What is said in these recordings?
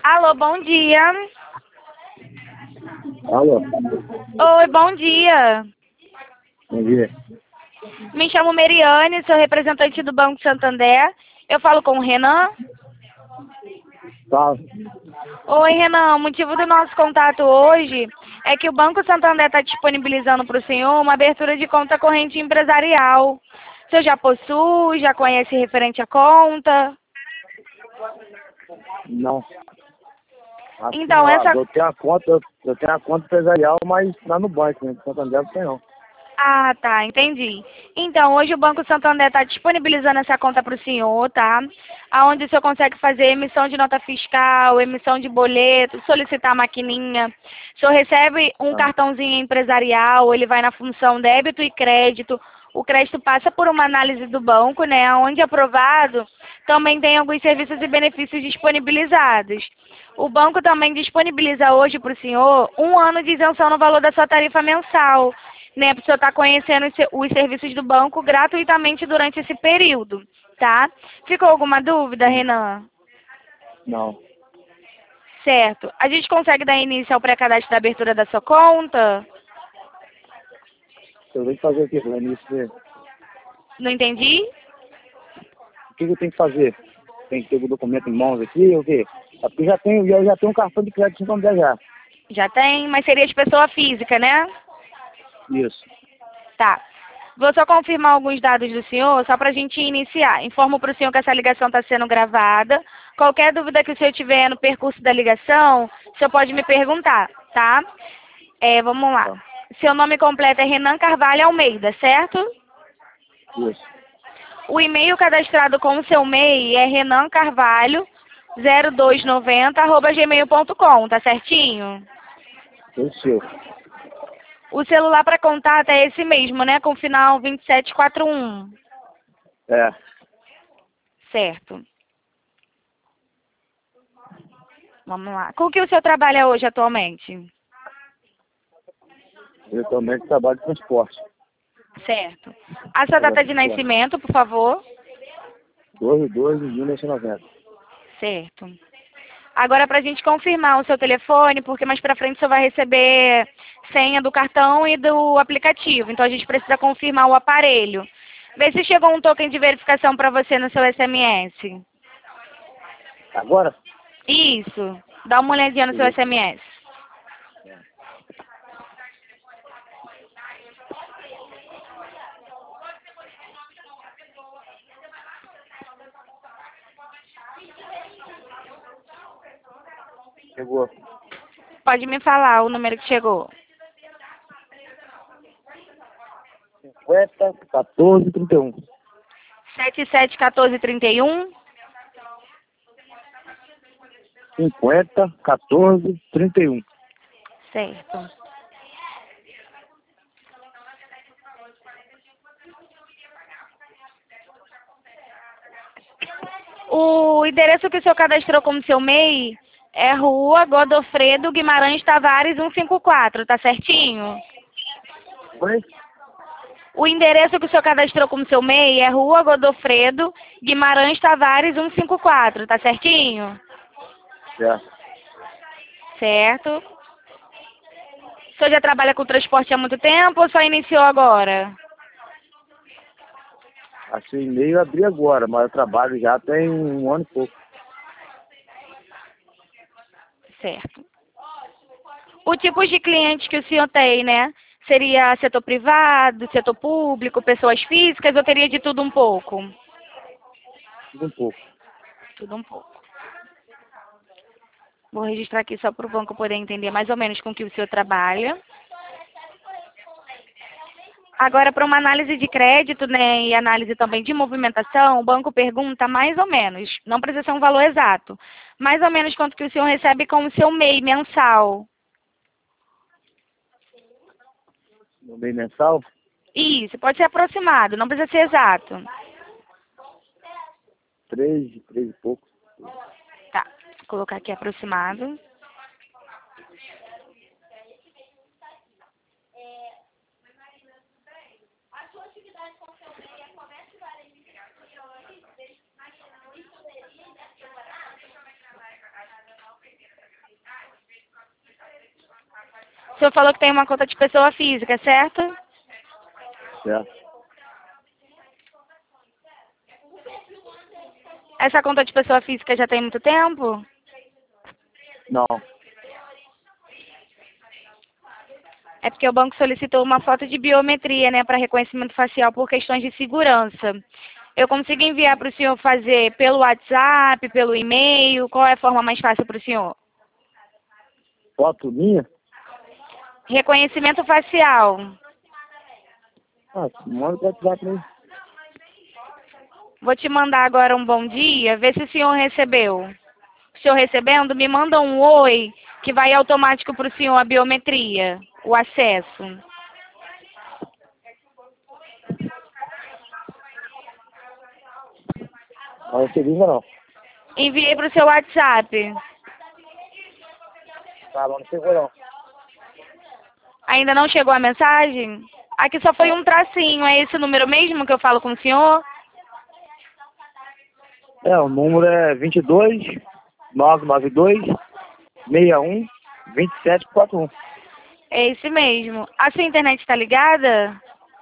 Alô, bom dia. Alô, Oi, bom dia. bom dia. Me chamo Meriane, sou representante do Banco Santander. Eu falo com o Renan. Fala. Oi, Renan. O motivo do nosso contato hoje é que o Banco Santander está disponibilizando para o senhor uma abertura de conta corrente empresarial. O senhor já possui, já conhece referente à conta? Não. Assim, Então, ó, essa... eu tenho a conta empresarial, mas lá no banco, né? No Santander não tem não. Ah, tá, entendi. Então, hoje o Banco Santander está disponibilizando essa conta para o senhor, tá? Aonde o senhor consegue fazer emissão de nota fiscal, emissão de boleto, solicitar a maquininha. O senhor recebe um Ah, cartãozinho empresarial, ele vai na função débito e crédito. O crédito passa por uma análise do banco, né? Onde aprovado, também tem alguns serviços e benefícios disponibilizados. O banco também disponibiliza hoje para o senhor 1 ano de isenção no valor da sua tarifa mensal, né, para o senhor estar conhecendo os serviços do banco gratuitamente durante esse período, tá? Ficou alguma dúvida, Renan? não. Certo. A gente consegue dar início ao pré-cadastro da abertura da sua conta? Eu tenho que fazer o quê, Lenice? Não entendi? O que eu tenho que fazer? Tem que ter o documento em mãos aqui, ou o quê? É porque eu já tenho um cartão de crédito no Santander já. Já tem, mas seria de pessoa física, né? Isso. Tá. Vou só confirmar alguns dados do senhor, só para a gente iniciar. Informo para o senhor que essa ligação está sendo gravada. Qualquer dúvida que o senhor tiver no percurso da ligação, o senhor pode me perguntar, tá? Vamos lá. Tá. Seu nome completo é Renan Carvalho Almeida, certo? Isso. O e-mail cadastrado com o seu MEI é renancarvalho0290@gmail.com, tá certinho? É o seu. O celular para contato é esse mesmo, né? Com final 2741. É. Certo. Vamos lá. Com que o senhor trabalha hoje atualmente? Eu também trabalho de transporte. Certo. A sua data de nascimento, por favor? 12/12/1990. Certo. Agora, para a gente confirmar o seu telefone, porque mais para frente o senhor vai receber senha do cartão e do aplicativo. Então, a gente precisa confirmar o aparelho. Vê se chegou um token de verificação para você no seu SMS. Agora? Isso. Dá uma olhadinha no seu SMS. Chegou. Pode me falar o número que chegou. 50/14/31. 771431. 50/14/31. Certo. O endereço que o senhor cadastrou como seu MEI é Rua Godofredo Guimarães Tavares 154, tá certinho? Oi? O endereço que o senhor cadastrou como seu MEI é Rua Godofredo Guimarães Tavares 154, tá certinho? Já. Certo. O senhor já trabalha com transporte há muito tempo ou só iniciou agora? Assim, e-mail eu abri agora, mas eu trabalho já tem 1 ano e pouco. Certo. O tipo de cliente que o senhor tem, né? Seria setor privado, setor público, pessoas físicas ou teria de tudo um pouco? Tudo um pouco. Tudo um pouco. Vou registrar aqui só para o banco poder entender mais ou menos com que o senhor trabalha. Agora, para uma análise de crédito, né, e análise também de movimentação, o banco pergunta mais ou menos, não precisa ser um valor exato, mais ou menos quanto que o senhor recebe com o seu MEI mensal. No mês mensal, Isso, pode ser aproximado, não precisa ser exato. 3 e pouco. Tá, vou colocar aqui aproximado. O senhor falou que tem uma conta de pessoa física, certo? Certo. Essa conta de pessoa física já tem muito tempo? Não. É porque o banco solicitou uma foto de biometria, né, para reconhecimento facial por questões de segurança. Eu consigo enviar para o senhor fazer pelo WhatsApp, pelo e-mail? Qual é a forma mais fácil para o senhor? Foto minha? Reconhecimento facial. Ah, manda pro WhatsApp mesmo. Vou te mandar agora um bom dia, ver se o senhor recebeu. O senhor recebendo, me manda um oi, que vai automático para o senhor a biometria, o acesso. Não recebi ainda não. Enviei para o seu WhatsApp. Tá, não chegou não. Ainda não chegou a mensagem? Aqui só foi um tracinho, é esse número mesmo que eu falo com o senhor? O número é 22 992 61 2741. É esse mesmo. A sua internet está ligada?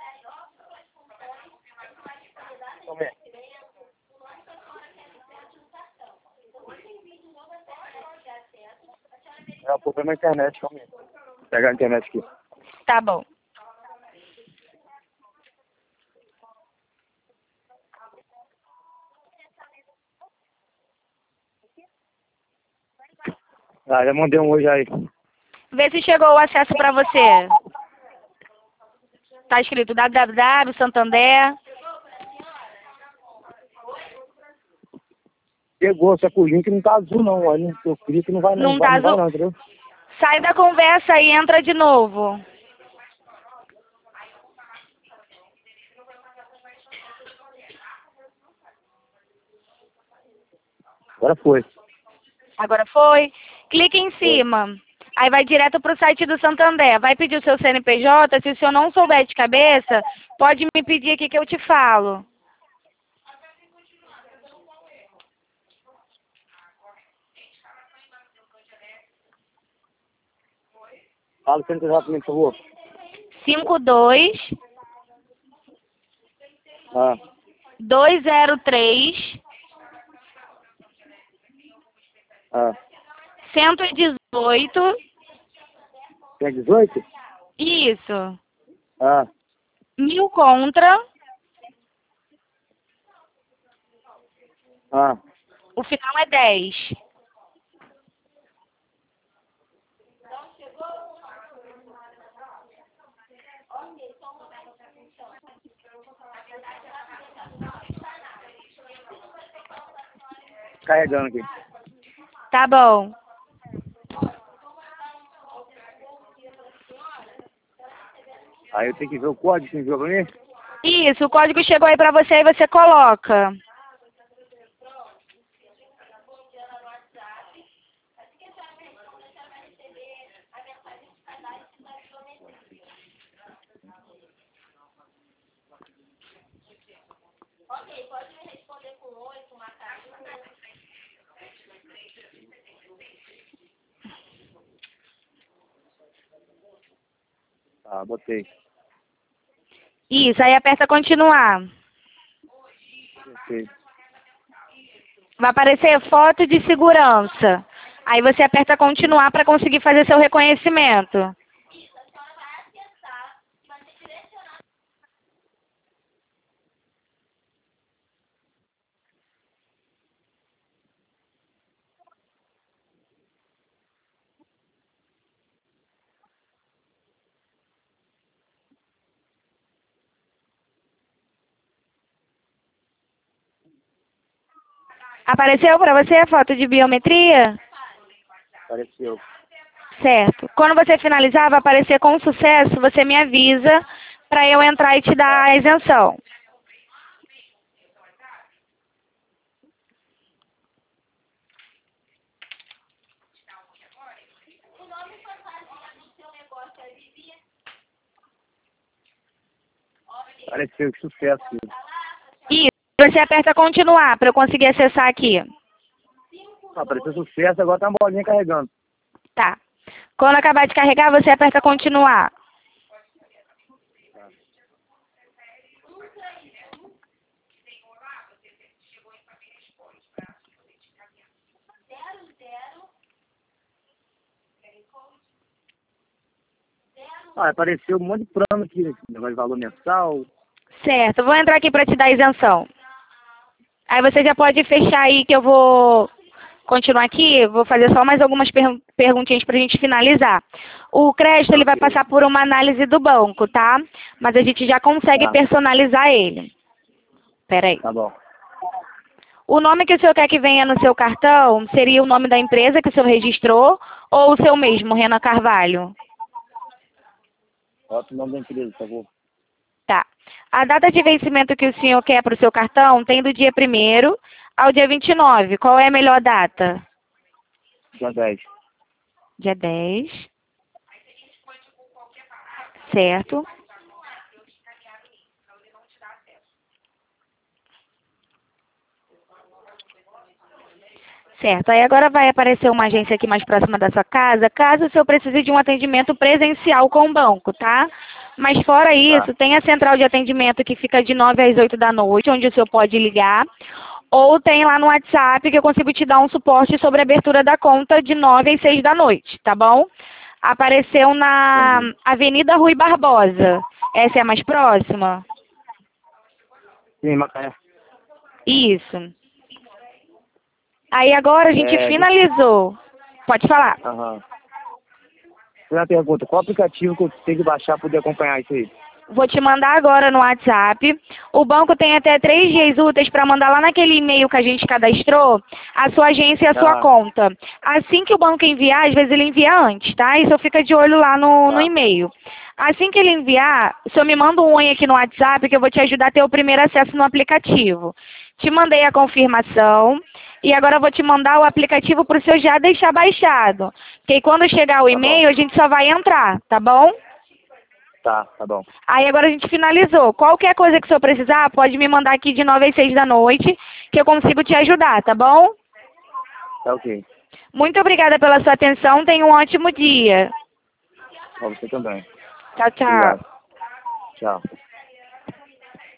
O problema é a internet, calma aí. Vou pegar a internet aqui. Tá bom. Ah, já mandei um hoje aí. Vê se chegou o acesso para você. Tá escrito www, Santander. Pegou, só que o link não tá azul não. Olha, eu clico não vai Não tá azul? não, entendeu? Sai da conversa e entra de novo. Agora foi. Agora foi. Clique em cima. Aí vai direto para o site do Santander. Vai pedir o seu CNPJ. Se o senhor não souber de cabeça, pode me pedir aqui que eu te falo. Fala o CNPJ pra mim, por favor. 52 Ah, 203 ah. 118. Tem 18? Isso. Ah, 1000 contra. ah. O final é 10. Carregando aqui. Tá bom. Aí eu tenho que ver o código que enviou pra mim? Isso, o código chegou aí pra você e você coloca. Ah, botei. Isso, aí aperta continuar. Botei. Vai aparecer foto de segurança. Aí você aperta continuar para conseguir fazer seu reconhecimento. Apareceu para você a foto de biometria? Apareceu. Certo. Quando você finalizar, vai aparecer com sucesso, você me avisa para eu entrar e te dar a isenção. Apareceu, que sucesso. E você aperta continuar para eu conseguir acessar aqui. Apareceu sucesso, agora tá uma bolinha carregando. Tá. Quando acabar de carregar, você aperta continuar. Ah, apareceu um monte de plano aqui, negócio de valor mensal. Certo, vou entrar aqui para te dar isenção. Aí você já pode fechar aí que eu vou continuar aqui, vou fazer só mais algumas perguntinhas para a gente finalizar. O crédito ele vai passar por uma análise do banco, tá? Mas a gente já consegue personalizar ele. Pera aí. Tá bom. O nome que o senhor quer que venha no seu cartão seria o nome da empresa que o senhor registrou ou o seu mesmo, Renan Carvalho? Bota o nome da empresa, por favor. Tá. A data de vencimento que o senhor quer para o seu cartão tem do dia 1º ao dia 29. Qual é a melhor data? Dia 10. Dia 10. Certo. Certo. Aí agora vai aparecer uma agência aqui mais próxima da sua casa, caso o senhor precise de um atendimento presencial com o banco, tá? Mas fora isso, tem a central de atendimento que fica de 9 às 8 da noite, onde o senhor pode ligar. Ou tem lá no WhatsApp que eu consigo te dar um suporte sobre a abertura da conta de 9 às 6 da noite, tá bom? Apareceu na Avenida Rui Barbosa. Essa é a mais próxima? Sim, Macaé. Isso. Aí agora a gente finalizou. Pode falar. Primeira pergunta, qual aplicativo que eu tenho que baixar para poder acompanhar isso aí? Vou te mandar agora no WhatsApp. O banco tem até 3 dias úteis para mandar lá naquele e-mail que a gente cadastrou a sua agência e a sua conta. Assim que o banco enviar, às vezes ele envia antes, tá? E só fica de olho lá no e-mail. Assim que ele enviar, o senhor me manda um oi aqui no WhatsApp que eu vou te ajudar a ter o primeiro acesso no aplicativo. Te mandei a confirmação. E agora eu vou te mandar o aplicativo para o senhor já deixar baixado. Porque aí quando chegar o e-mail, a gente só vai entrar, tá bom? Tá bom. Aí agora a gente finalizou. Qualquer coisa que o senhor precisar, pode me mandar aqui de 9 às 6 da noite, que eu consigo te ajudar, tá bom? Tá ok. Muito obrigada pela sua atenção. Tenha um ótimo dia. Pra você também. Tchau, tchau. Obrigado. Tchau.